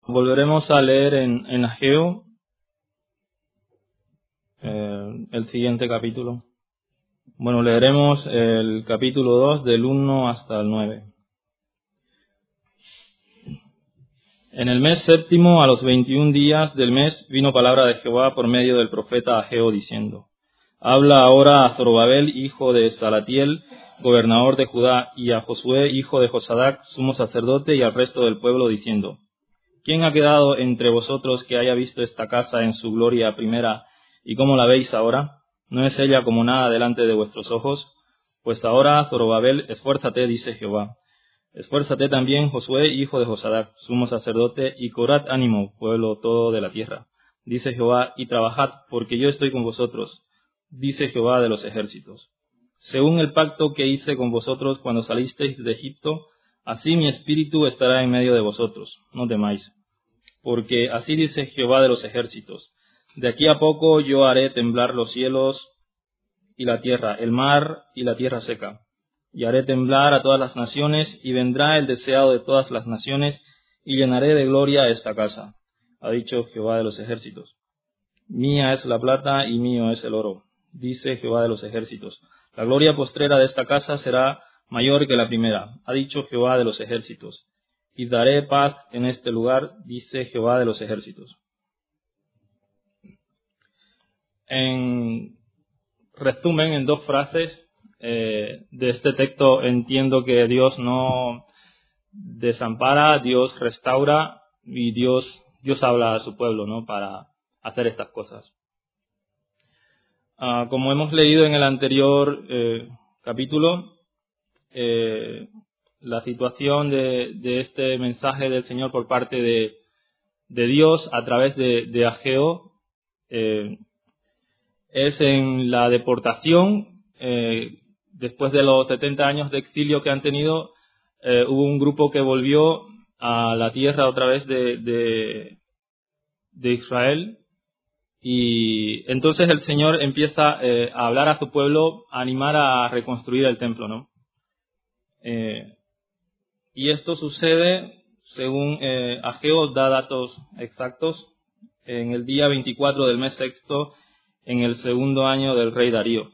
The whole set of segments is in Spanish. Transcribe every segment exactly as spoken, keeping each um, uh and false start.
Volveremos a leer en, en Ageo eh, el siguiente capítulo. Bueno, leeremos el capítulo dos del uno hasta el nueve. En el mes séptimo, a los veintiún días del mes, vino palabra de Jehová por medio del profeta Ageo, diciendo: Habla ahora a Zorobabel, hijo de Salatiel, gobernador de Judá, y a Josué, hijo de Josadac, sumo sacerdote, y al resto del pueblo, diciendo: ¿Quién ha quedado entre vosotros que haya visto esta casa en su gloria primera, y cómo la veis ahora? ¿No es ella como nada delante de vuestros ojos? Pues ahora, Zorobabel, esfuérzate, dice Jehová. Esfuérzate también, Josué, hijo de Josadac, sumo sacerdote, y cobrad ánimo, pueblo todo de la tierra, dice Jehová, y trabajad, porque yo estoy con vosotros, dice Jehová de los ejércitos. Según el pacto que hice con vosotros cuando salisteis de Egipto, así mi espíritu estará en medio de vosotros, no temáis. Porque así dice Jehová de los ejércitos: de aquí a poco yo haré temblar los cielos y la tierra, el mar y la tierra seca. Y haré temblar a todas las naciones, y vendrá el deseado de todas las naciones, y llenaré de gloria esta casa, ha dicho Jehová de los ejércitos. Mía es la plata y mío es el oro, dice Jehová de los ejércitos. La gloria postrera de esta casa será mayor que la primera, ha dicho Jehová de los ejércitos. Y daré paz en este lugar, dice Jehová de los ejércitos. En resumen, en dos frases eh, de este texto, entiendo que Dios no desampara, Dios restaura y Dios, Dios habla a su pueblo, ¿no?, para hacer estas cosas. Uh, como hemos leído en el anterior eh, capítulo, eh, la situación de, de este mensaje del Señor por parte de, de Dios a través de, de Ageo eh, es en la deportación. Eh, después de los setenta años de exilio que han tenido, eh, hubo un grupo que volvió a la tierra otra vez de, de, de Israel, y entonces el Señor empieza eh, a hablar a su pueblo, a animar a reconstruir el templo, ¿no? Eh, y esto sucede, según eh, Ageo da datos exactos, en el día veinticuatro del mes sexto, en el segundo año del rey Darío.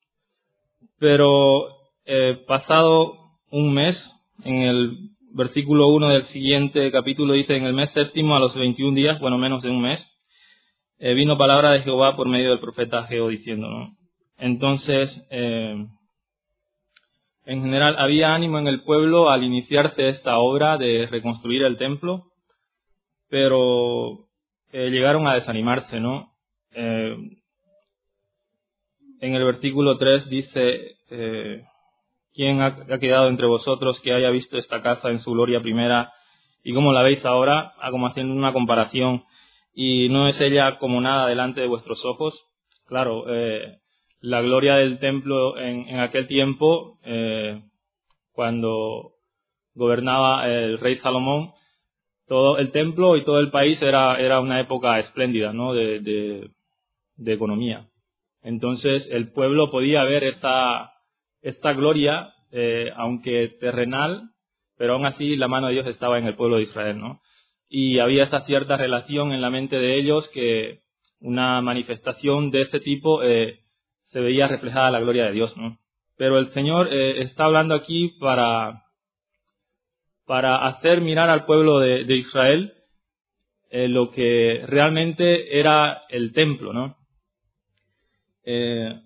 Pero eh, pasado un mes, en el versículo uno del siguiente capítulo dice: en el mes séptimo, a los veintiún días, bueno, menos de un mes, eh, vino palabra de Jehová por medio del profeta Ageo, diciendo, ¿no? Entonces, eh, en general, había ánimo en el pueblo al iniciarse esta obra de reconstruir el templo, pero eh, llegaron a desanimarse, ¿no? Eh, en el versículo tres dice: eh, ¿quién ha, ha quedado entre vosotros que haya visto esta casa en su gloria primera, y cómo la veis ahora? Ah, como haciendo una comparación, y no es ella como nada delante de vuestros ojos. Claro, eh, la gloria del templo en, en aquel tiempo, eh, cuando gobernaba el rey Salomón, todo el templo y todo el país era, era una época espléndida, ¿no?, de, de, de economía. Entonces el pueblo podía ver esta, esta gloria, eh, aunque terrenal, pero aún así la mano de Dios estaba en el pueblo de Israel, ¿no? Y había esa cierta relación en la mente de ellos, que una manifestación de ese tipo eh, se veía reflejada la gloria de Dios, ¿no? Pero el Señor eh, está hablando aquí para, para hacer mirar al pueblo de, de Israel eh, lo que realmente era el templo, ¿no? Eh,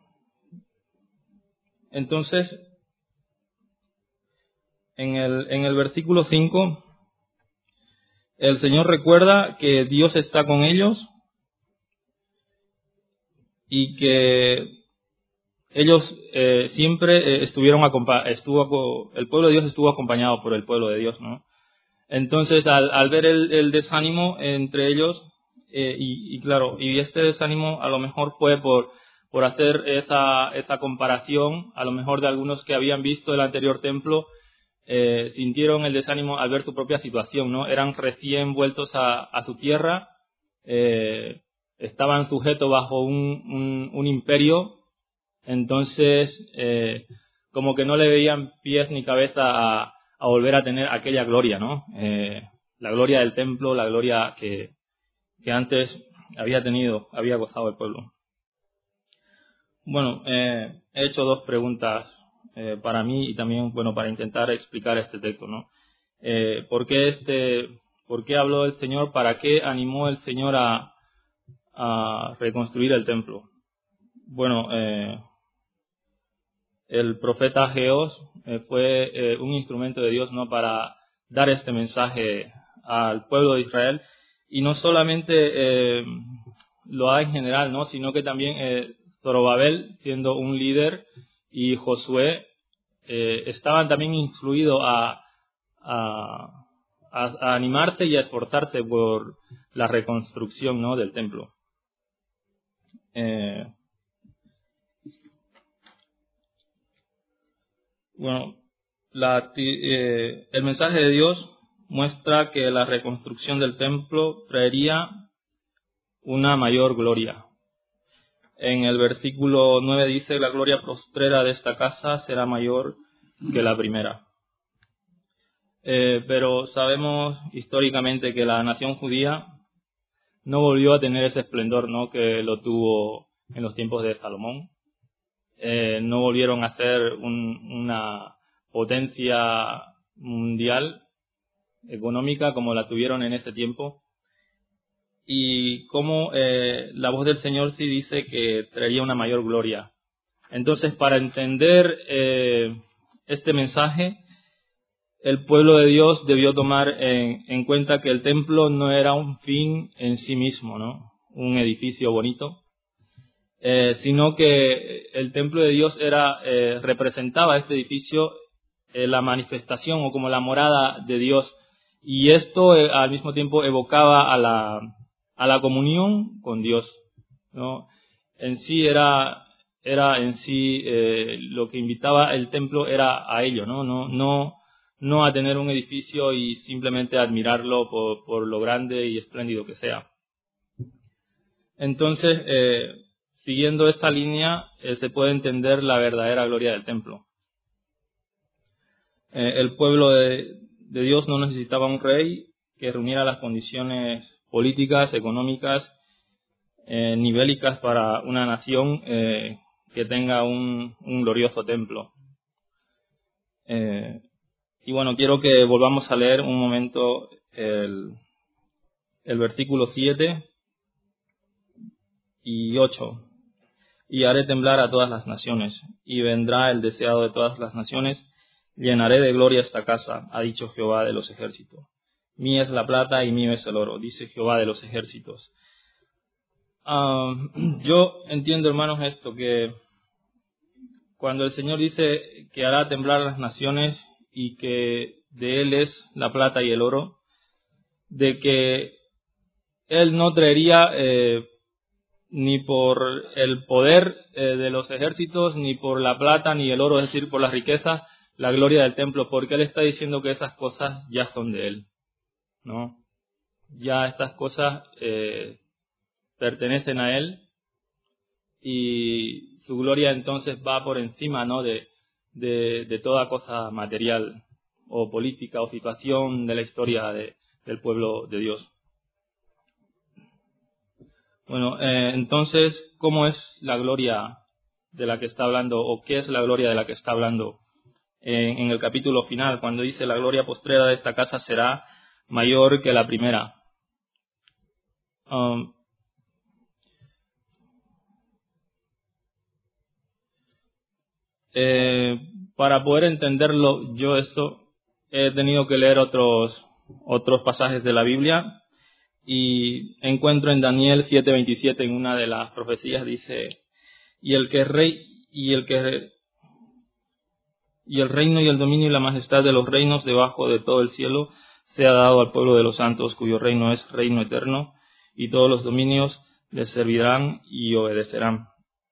entonces, en el, en el versículo cinco, el Señor recuerda que Dios está con ellos y que ellos eh, siempre eh, estuvieron estuvo el pueblo de Dios estuvo acompañado por el pueblo de Dios, ¿no? Entonces, al, al ver el, el desánimo entre ellos, eh, y, y claro, y este desánimo a lo mejor fue por por hacer esa esa comparación, a lo mejor de algunos que habían visto el anterior templo, eh, sintieron el desánimo al ver su propia situación, ¿no? Eran recién vueltos a, a su tierra, eh, estaban sujetos bajo un, un, un imperio. Entonces, eh, como que no le veían pies ni cabeza a, a volver a tener aquella gloria, ¿no? Eh, la gloria del templo, la gloria que, que antes había tenido, había gozado el pueblo. Bueno, eh, he hecho dos preguntas eh, para mí y también, bueno, para intentar explicar este texto, ¿no? Eh, ¿por qué este, por qué habló el Señor? ¿Para qué animó el Señor a, a reconstruir el templo? Bueno, eh, el profeta Ageo eh, fue eh, un instrumento de Dios, ¿no?, para dar este mensaje al pueblo de Israel, y no solamente eh, lo da en general, ¿no?, sino que también eh, Zorobabel, siendo un líder, y Josué eh, estaban también influidos a, a, a animarse y a esforzarse por la reconstrucción, ¿no?, del templo. Eh, bueno, la, eh, el mensaje de Dios muestra que la reconstrucción del templo traería una mayor gloria. En el versículo nueve dice: la gloria postrera de esta casa será mayor que la primera. Eh, pero sabemos históricamente que la nación judía no volvió a tener ese esplendor, ¿no?, que lo tuvo en los tiempos de Salomón. Eh, no volvieron a ser un, una potencia mundial económica como la tuvieron en ese tiempo. Y como eh, la voz del Señor sí dice que traería una mayor gloria. Entonces, para entender eh, este mensaje, el pueblo de Dios debió tomar en, en cuenta que el templo no era un fin en sí mismo, ¿no?, un edificio bonito, eh, sino que el templo de Dios era eh, representaba este edificio eh, la manifestación o como la morada de Dios, y esto eh, al mismo tiempo evocaba a la a la comunión con Dios, ¿no? En sí era era en sí eh, lo que invitaba el templo era a ello, no no no no a tener un edificio y simplemente admirarlo por, por lo grande y espléndido que sea. Entonces, eh, siguiendo esta línea, eh, se puede entender la verdadera gloria del templo. Eh, el pueblo de, de Dios no necesitaba un rey que reuniera las condiciones políticas, económicas, eh, ni bélicas para una nación eh, que tenga un, un glorioso templo. Eh, y bueno, quiero que volvamos a leer un momento el, el versículo siete y ocho. Y haré temblar a todas las naciones, y vendrá el deseado de todas las naciones, llenaré de gloria esta casa, ha dicho Jehová de los ejércitos. Mía es la plata y mío es el oro, dice Jehová de los ejércitos. Uh, yo entiendo, hermanos, esto, que cuando el Señor dice que hará temblar a las naciones y que de Él es la plata y el oro, de que Él no traería eh, ni por el poder eh, de los ejércitos, ni por la plata, ni el oro, es decir, por la riqueza, la gloria del templo, porque Él está diciendo que esas cosas ya son de Él, ¿no? Ya estas cosas eh, pertenecen a Él, y su gloria entonces va por encima, ¿no?, de, de, de toda cosa material o política o situación de la historia de, del pueblo de Dios. Bueno, eh, entonces, ¿cómo es la gloria de la que está hablando, o qué es la gloria de la que está hablando en, en el capítulo final, cuando dice: la gloria postrera de esta casa será mayor que la primera? Um, eh, para poder entenderlo yo esto, he tenido que leer otros, otros pasajes de la Biblia, y encuentro en Daniel siete veintisiete, en una de las profecías, dice: y el que rey y el que y el reino y el dominio y la majestad de los reinos debajo de todo el cielo sea dado al pueblo de los santos, cuyo reino es reino eterno, y todos los dominios les servirán y obedecerán.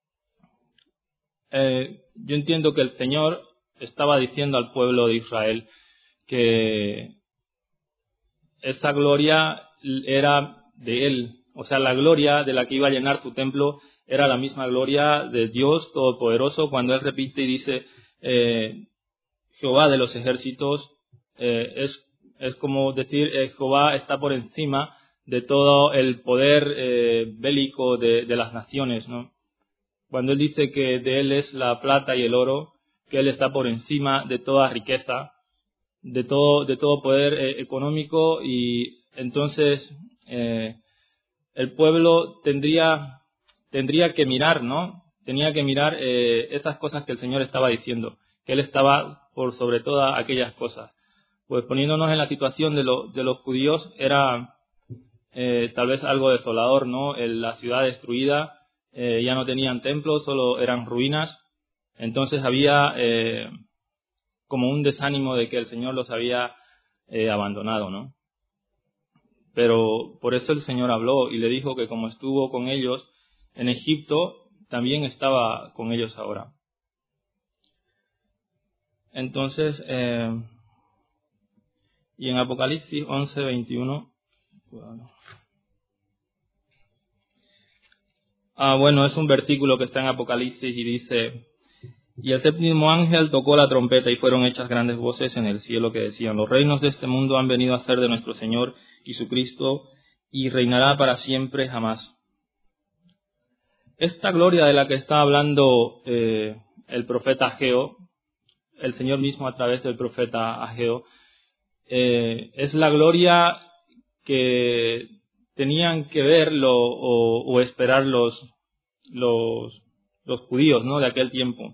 Eh, yo entiendo que el Señor estaba diciendo al pueblo de Israel que esa gloria era de Él, o sea, la gloria de la que iba a llenar su templo era la misma gloria de Dios Todopoderoso, cuando Él repite y dice: eh, Jehová de los ejércitos eh, es Es como decir, eh, Jehová está por encima de todo el poder eh, bélico de, de las naciones, ¿no? Cuando Él dice que de Él es la plata y el oro, que Él está por encima de toda riqueza, de todo, de todo poder eh, económico, y entonces eh, el pueblo tendría, tendría que mirar, ¿no? Tenía que mirar eh, esas cosas que el Señor estaba diciendo, que Él estaba por sobre todas aquellas cosas. Pues poniéndonos en la situación de, lo, de los judíos, era eh, tal vez algo desolador, ¿no? En la ciudad destruida, eh, ya no tenían templos, solo eran ruinas. Entonces había eh, como un desánimo de que el Señor los había eh, abandonado, ¿no? Pero por eso el Señor habló y le dijo que como estuvo con ellos en Egipto, también estaba con ellos ahora. Entonces, eh, y en Apocalipsis once veintiuno, bueno, ah, bueno, es un versículo que está en Apocalipsis y dice: y el séptimo ángel tocó la trompeta y fueron hechas grandes voces en el cielo que decían: los reinos de este mundo han venido a ser de nuestro Señor y su Cristo, y reinará para siempre jamás. Esta gloria de la que está hablando eh, el profeta Ageo, el Señor mismo a través del profeta Ageo, eh, es la gloria que tenían que ver lo, o, o esperar los, los, los judíos, ¿no?, de aquel tiempo.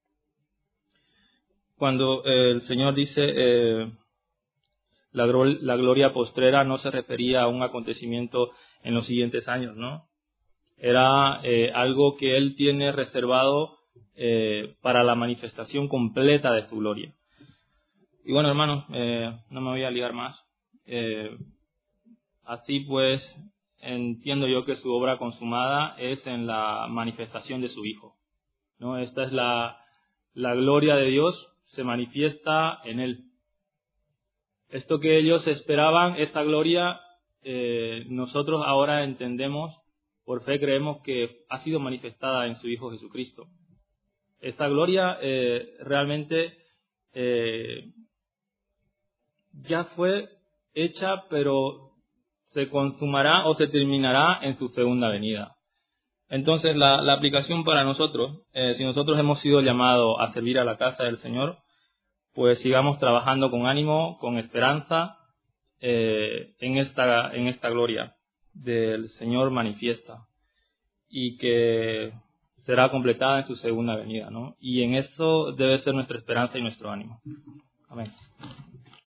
Cuando eh, el Señor dice eh, la, la gloria postrera, no se refería a un acontecimiento en los siguientes años, ¿no? Era eh, algo que Él tiene reservado eh, para la manifestación completa de su gloria. Y bueno, hermanos, eh, no me voy a liar más. Eh, así pues, entiendo yo que su obra consumada es en la manifestación de su Hijo, ¿no? Esta es la, la gloria de Dios, se manifiesta en Él. Esto que ellos esperaban, esa gloria, eh, nosotros ahora entendemos, por fe creemos que ha sido manifestada en su Hijo Jesucristo. Esta gloria eh, realmente eh, ya fue hecha, pero se consumará o se terminará en su segunda venida. Entonces, la, la aplicación para nosotros, eh, si nosotros hemos sido llamados a servir a la casa del Señor, pues sigamos trabajando con ánimo, con esperanza, eh, en esta, en esta gloria del Señor manifiesta, y que será completada en su segunda venida, ¿no? Y en eso debe ser nuestra esperanza y nuestro ánimo. Amén.